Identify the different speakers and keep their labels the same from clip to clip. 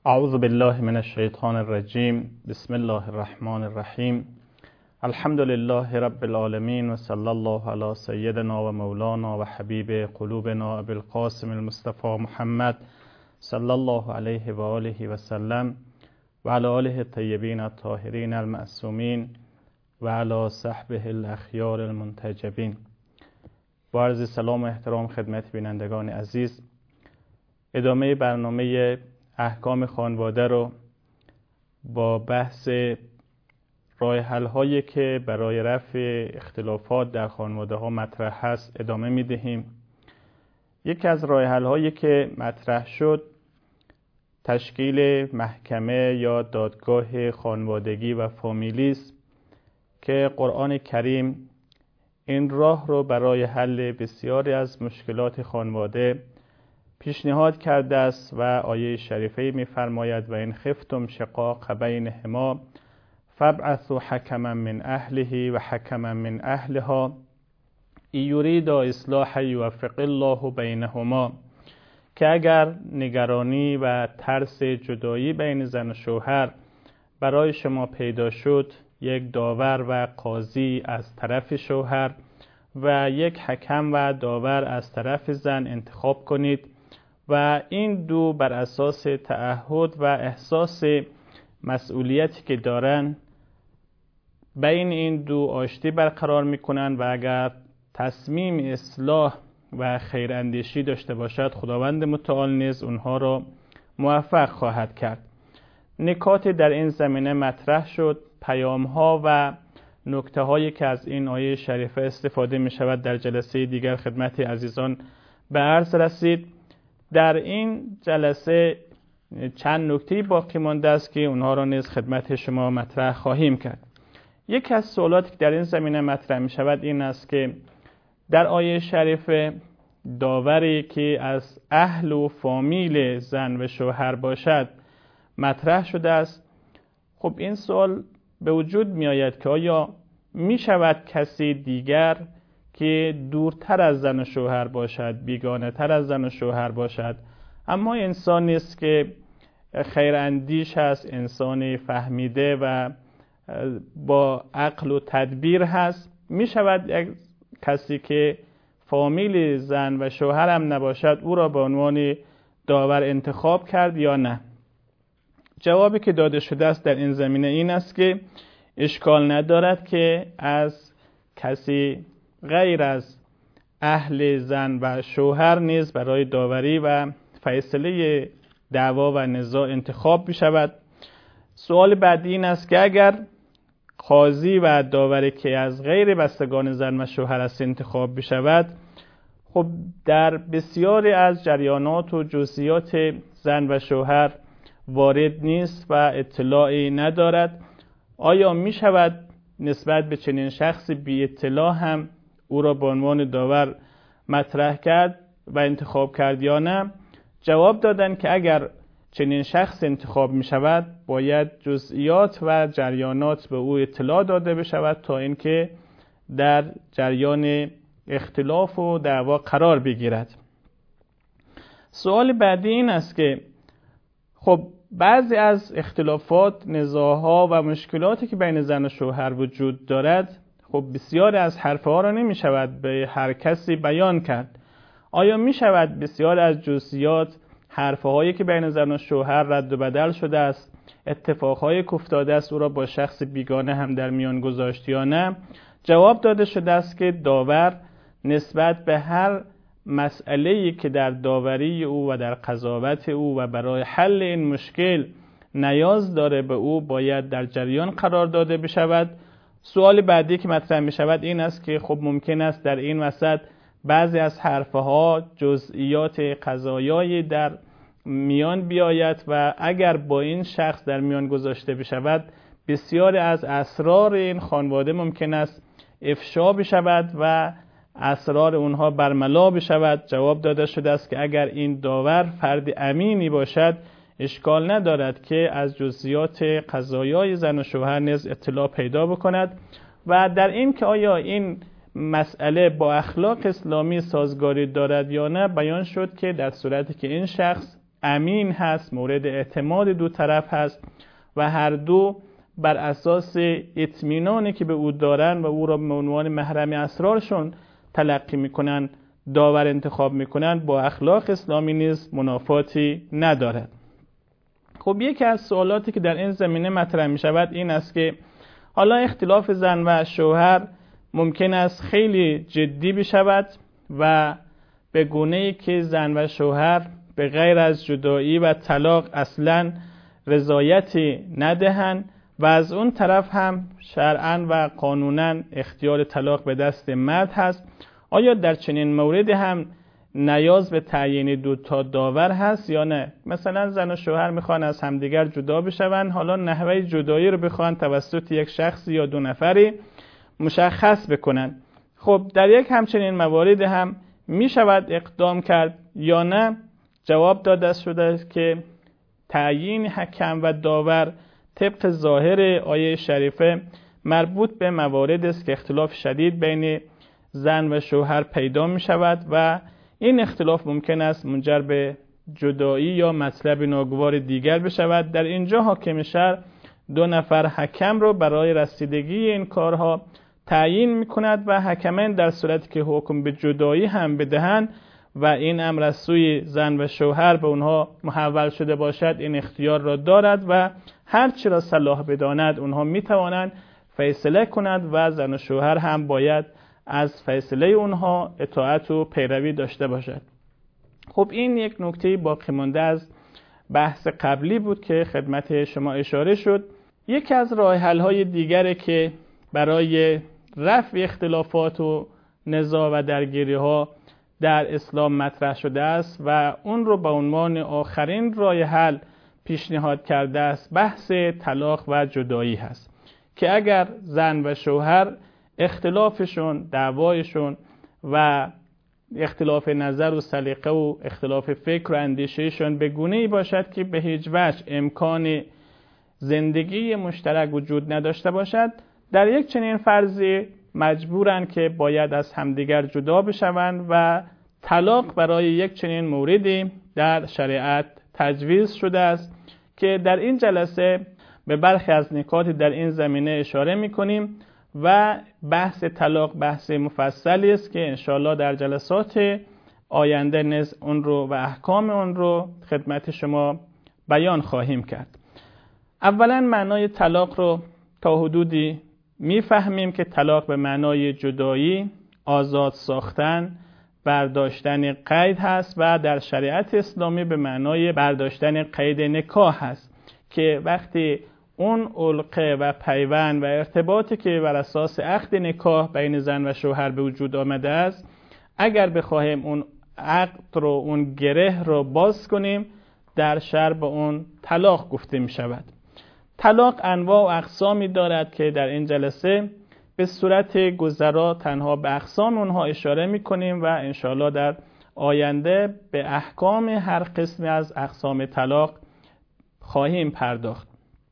Speaker 1: اعوذ بالله من الشیطان الرجیم. بسم الله الرحمن الرحیم. الحمد لله رب العالمین و صلی الله علی سیدنا و مولانا و حبیب قلوبنا ابی القاسم المصطفى محمد صلی الله علیه و آله و سلم و علی آله الطیبین الطاهرین المعصومین و علی صحبه الاخیار المنتجبین. با عرض سلام و احترام خدمت بینندگان عزیز، ادامه برنامه احکام خانواده رو با بحث راه حل هایی که برای رفع اختلافات در خانواده ها مطرح هست ادامه می دهیم. یکی از راه حل هایی که مطرح شد تشکیل محکمه یا دادگاه خانوادگی و فامیلی است که قرآن کریم این راه رو برای حل بسیاری از مشکلات خانواده پیشنهاد کرده است و آیه شریفه می‌فرماید و ان خفتم شقاق بینهما فابعثوا حکما من اهله و حکما من اهلها ان یریدا اصلاحا یوفق الله بینهما، که اگر نگرانی و ترس جدایی بین زن و شوهر برای شما پیدا شد، یک داور و قاضی از طرف شوهر و یک حکم و داور از طرف زن انتخاب کنید و این دو بر اساس تعهد و احساس مسئولیتی که دارن بین این دو آشتی برقرار میکنن و اگر تصمیم اصلاح و خیراندیشی داشته باشد، خداوند متعال نیز اونها را موفق خواهد کرد. نکات در این زمینه مطرح شد، پیام ها و نکته هایی که از این آیه شریفه استفاده می شود در جلسه دیگر خدمت عزیزان به عرض رسید. در این جلسه چند نکته باقی مانده است که اونها را نیز خدمت شما مطرح خواهیم کرد. یکی از سوالاتی که در این زمینه مطرح می شود این است که در آیه شریف داوری که از اهل و فامیل زن و شوهر باشد مطرح شده است. خب این سوال به وجود می آید که آیا می شود کسی دیگر که دورتر از زن و شوهر باشد، بیگانه تر از زن و شوهر باشد، اما انسانی است که خیراندیش هست، انسان فهمیده و با عقل و تدبیر هست، می شود یک کسی که فامیل زن و شوهر هم نباشد او را به عنوان داور انتخاب کرد یا نه؟ جوابی که داده شده است در این زمینه این است که اشکال ندارد که از کسی غیر از اهل زن و شوهر نیز برای داوری و فیصله دعوا و نزاع انتخاب بشود. سوال بعدی این است که اگر قاضی و داوری که از غیر بستگان زن و شوهر است انتخاب بشود، خب در بسیاری از جریانات و جزئیات زن و شوهر وارد نیست و اطلاعی ندارد. آیا می شود نسبت به چنین شخصی بی اطلاع هم او را به عنوان داور مطرح کرد و انتخاب کرد یا نه؟ جواب دادن که اگر چنین شخص انتخاب می شود باید جزئیات و جریانات به او اطلاع داده بشود تا اینکه در جریان اختلاف و دعوا قرار بگیرد. سوال بعدی این است که خب بعضی از اختلافات، نزاع‌ها و مشکلاتی که بین زن و شوهر وجود دارد، خب بسیاری از حرفها را نمی شود به هر کسی بیان کرد. آیا می شود بسیاری از جزئیات، حرفهایی که بین زن و شوهر رد و بدل شده است، اتفاقهای که افتاده است او را با شخص بیگانه هم در میان گذاشت یا نه؟ جواب داده شده است که داور نسبت به هر مسئله‌ای که در داوری او و در قضاوت او و برای حل این مشکل نیاز داره به او باید در جریان قرار داده بشود. سوال بعدی که مطرح می شود این است که خب ممکن است در این وسط بعضی از حرفها، جزئیات قضایایی در میان بیاید و اگر با این شخص در میان گذاشته بشود بسیاری از اسرار این خانواده ممکن است افشا بشود و اسرار اونها برملا بشود. جواب داده شده است که اگر این داور فرد امینی باشد اشکال ندارد که از جزئیات قضایای زن و شوهر نیز اطلاع پیدا بکند و در این که آیا این مسئله با اخلاق اسلامی سازگاری دارد یا نه بیان شد که در صورتی که این شخص امین هست، مورد اعتماد دو طرف هست و هر دو بر اساس اطمینانی که به او دارن و او را به عنوان محرم اسرارشون تلقی میکنن داور انتخاب میکنن، با اخلاق اسلامی نیز منافاتی ندارد. خب یکی از سوالاتی که در این زمینه مطرح می شود این است که حالا اختلاف زن و شوهر ممکن است خیلی جدی بشود و به گونه‌ای که زن و شوهر به غیر از جدایی و طلاق اصلاً رضایتی ندهند و از اون طرف هم شرعاً و قانوناً اختیار طلاق به دست مرد هست. آیا در چنین موردی هم نیاز به تعیین دو تا داور هست یا نه؟ مثلا زن و شوهر میخوان از همدیگر جدا بشون، حالا نحوه جدایی رو بخوان توسط یک شخص یا دو نفری مشخص بکنن. خب در یک همچنین موارد هم میشود اقدام کرد یا نه؟ جواب داده شده که تعیین حکم و داور طبق ظاهر آیه شریفه مربوط به موارد است که اختلاف شدید بین زن و شوهر پیدا می شود و این اختلاف ممکن است منجر به جدایی یا مطلب ناگوار دیگر بشود. در اینجا حاکم شرع دو نفر حکم رو برای رسیدگی این کارها تعیین می کند و حکمین در صورتی که حکم به جدایی هم بدهند و این امر از سوی زن و شوهر به اونها محول شده باشد این اختیار را دارد و هر چی را صلاح بداند اونها می توانند فیصله کنند و زن و شوهر هم باید از فیصله اونها اطاعت و پیروی داشته باشد. خب این یک نکته باقی مانده از بحث قبلی بود که خدمت شما اشاره شد. یکی از راه حل های دیگری که برای رفع اختلافات و نزاع و درگیری ها در اسلام مطرح شده است و اون رو به عنوان آخرین راه حل پیشنهاد کرده است بحث طلاق و جدایی هست که اگر زن و شوهر اختلافشون، دعوایشون و اختلاف نظر و سلیقه و اختلاف فکر و اندیشهشون به گونه‌ای باشد که به هیچ وجه امکان زندگی مشترک وجود نداشته باشد، در یک چنین فرضی مجبورن که باید از همدیگر جدا بشوند و طلاق برای یک چنین موردی در شریعت تجویز شده است که در این جلسه به برخی از نکات در این زمینه اشاره می‌کنیم و بحث طلاق بحث مفصلی است که انشاءالله در جلسات آینده نیز اون رو و احکام اون رو خدمت شما بیان خواهیم کرد. اولا معنای طلاق رو تا حدودی میفهمیم که طلاق به معنای جدایی، آزاد ساختن، برداشتن قید هست و در شریعت اسلامی به معنای برداشتن قید نکاح هست که وقتی اون علقه و پیوند و ارتباطی که بر اساس عقد نکاح بین زن و شوهر به وجود آمده است، اگر بخواهیم اون عقد رو، اون گره رو باز کنیم، در شرع به اون طلاق گفته می شود. طلاق انواع و اقسامی دارد که در این جلسه به صورت گذرا تنها به اقسام اونها اشاره می کنیم و انشاءالله در آینده به احکام هر قسمی از اقسام طلاق خواهیم پرداخت.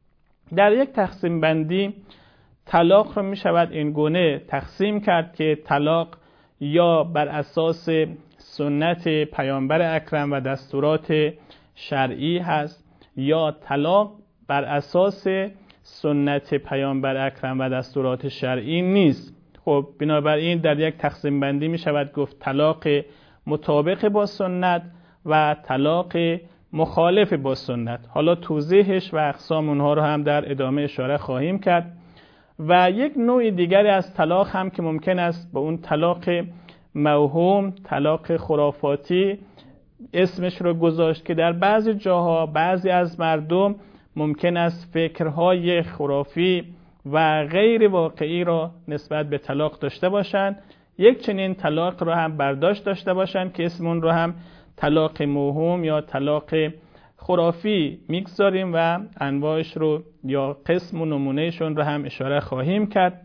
Speaker 1: در یک تقسیم بندی طلاق رو می شود این گونه تقسیم کرد که طلاق یا بر اساس سنت پیامبر اکرم و دستورات شرعی هست یا طلاق بر اساس سنت پیامبر اکرم و دستورات شرعی نیست. خب بنابراین در یک تقسیم بندی می شود گفت طلاق مطابق با سنت و طلاق مخالف با سنت. حالا توضیحش و اقسام اونها رو هم در ادامه اشاره خواهیم کرد. و یک نوع دیگری از طلاق هم که ممکن است به اون طلاق موهوم، طلاق خرافاتی اسمش رو گذاشت که در بعضی جاها بعضی از مردم ممکن است فکرهای خرافی و غیر واقعی را نسبت به طلاق داشته باشند. یک چنین طلاق رو هم برداشت داشته باشند که اسم اون رو هم طلاق موهوم یا طلاق خرافی میگذاریم و انواعش رو یا قسم و نمونهشون رو هم اشاره خواهیم کرد.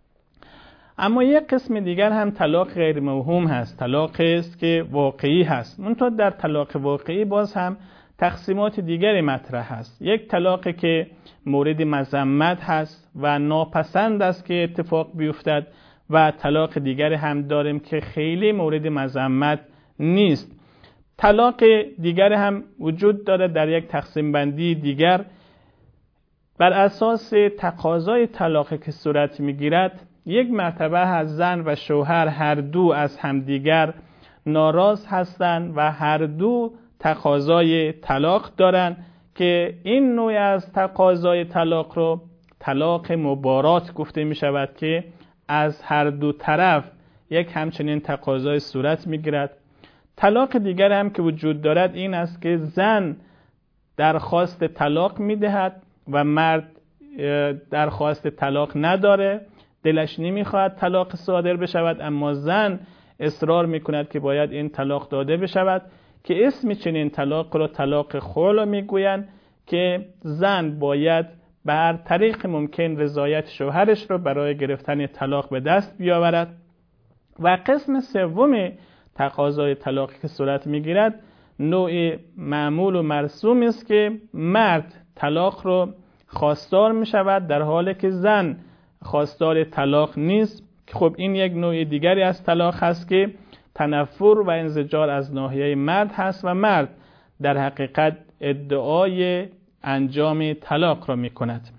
Speaker 1: اما یک قسم دیگر هم طلاق غیر موهوم هست، طلاقی است که واقعی هست. منتها در طلاق واقعی باز هم تقسیمات دیگری مطرح هست. یک طلاقی که مورد مذمت هست و ناپسند است که اتفاق بیفتد و طلاق دیگری هم داریم که خیلی مورد مذمت نیست. طلاق دیگر هم وجود داره در یک تقسیم بندی دیگر. بر اساس تقاضای طلاق که صورت میگیرد، یک مرتبه از زن و شوهر هر دو از همدیگر ناراض هستند و هر دو تقاضای طلاق دارند که این نوع از تقاضای طلاق رو طلاق مبارات گفته می شود که از هر دو طرف یک همچنین تقاضای صورت می گیرد. طلاق دیگر هم که وجود دارد این است که زن درخواست طلاق می دهد و مرد درخواست طلاق نداره، دلش نمی خواهد طلاق صادر بشود، اما زن اصرار می کند که باید این طلاق داده بشود که اسم چنین طلاق را طلاق خلع می گویند که زن باید بر طریق ممکن رضایت شوهرش را برای گرفتن طلاق به دست بیاورد. و قسم سوم تقاضای طلاقی که صورت میگیرد نوع معمول و مرسوم است که مرد طلاق را خواستار می شود در حالی که زن خواستار طلاق نیست. خب این یک نوع دیگری از طلاق هست که تنفر و انزجار از ناحیه مرد هست و مرد در حقیقت ادعای انجام طلاق را می کند.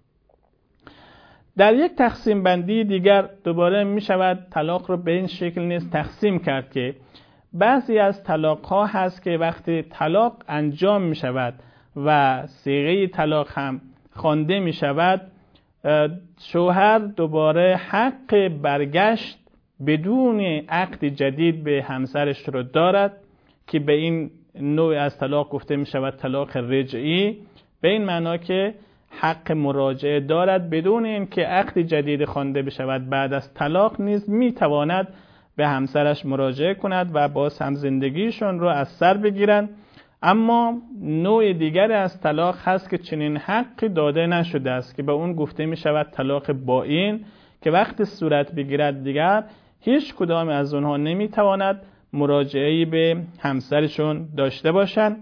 Speaker 1: در یک تقسیم بندی دیگر دوباره می شود طلاق را به این شکل نیز تقسیم کرد که بعضی از طلاق ها هست که وقتی طلاق انجام می شود و صیغه طلاق هم خوانده می شود، شوهر دوباره حق برگشت بدون عقد جدید به همسرش رو دارد که به این نوع از طلاق گفته می شود طلاق رجعی، به این معنا که حق مراجعه دارد بدون اینکه عقد جدید خوانده بشود. بعد از طلاق نیز می تواند به همسرش مراجعه کند و باز هم زندگیشون رو از سر بگیرند. اما نوع دیگر از طلاق هست که چنین حقی داده نشده است که به اون گفته می شود طلاق بائن، که وقت صورت بگیرد دیگر هیچ کدام از اونها نمی تواند مراجعه‌ای به همسرشون داشته باشند.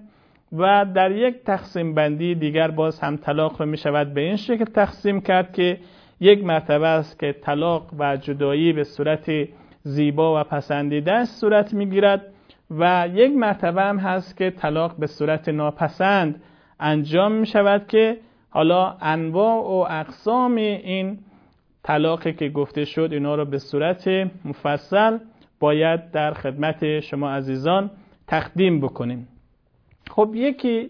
Speaker 1: و در یک تقسیم بندی دیگر باز هم طلاق رو می شود به این شکل تقسیم کرد که یک مرتبه است که طلاق و جدایی به صورت زیبا و پسندیده صورت می گیرد و یک مرتبه هم هست که طلاق به صورت ناپسند انجام می شود که حالا انواع و اقسام این طلاقی که گفته شد اینا رو به صورت مفصل باید در خدمت شما عزیزان تقدیم بکنیم. خب یکی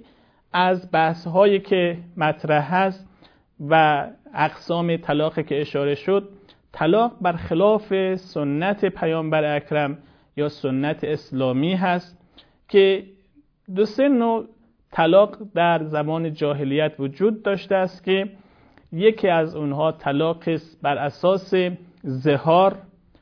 Speaker 1: از بحث هایی که مطرح هست و اقسام طلاقی که اشاره شد، طلاق برخلاف سنت پیامبر اکرم یا سنت اسلامی هست که دو سه نوع طلاق در زمان جاهلیت وجود داشته است که یکی از اونها طلاق است بر اساس زهار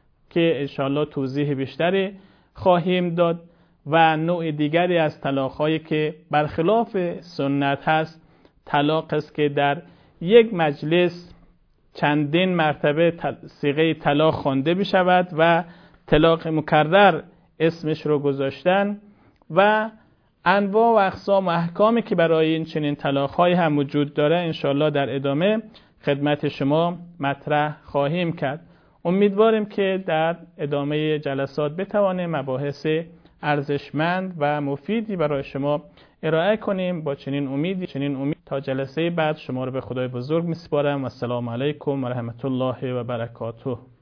Speaker 1: که انشاءالله توضیح بیشتری خواهیم داد و نوع دیگری از طلاق‌هایی که برخلاف سنت هست طلاق است که در یک مجلس چندین مرتبه صیغه طلاق خوانده بشود و طلاق مکرر اسمش رو گذاشتن و انواع و اقسام و احکامی که برای این چنین طلاق‌های هم وجود داره انشاءالله در ادامه خدمت شما مطرح خواهیم کرد. امیدواریم که در ادامه جلسات بتوانیم مباحث ارزشمند و مفیدی برای شما ارائه کنیم. با چنین امید تا جلسه بعد شما رو به خدای بزرگ میسپارم. السلام علیکم و رحمت الله و برکاته.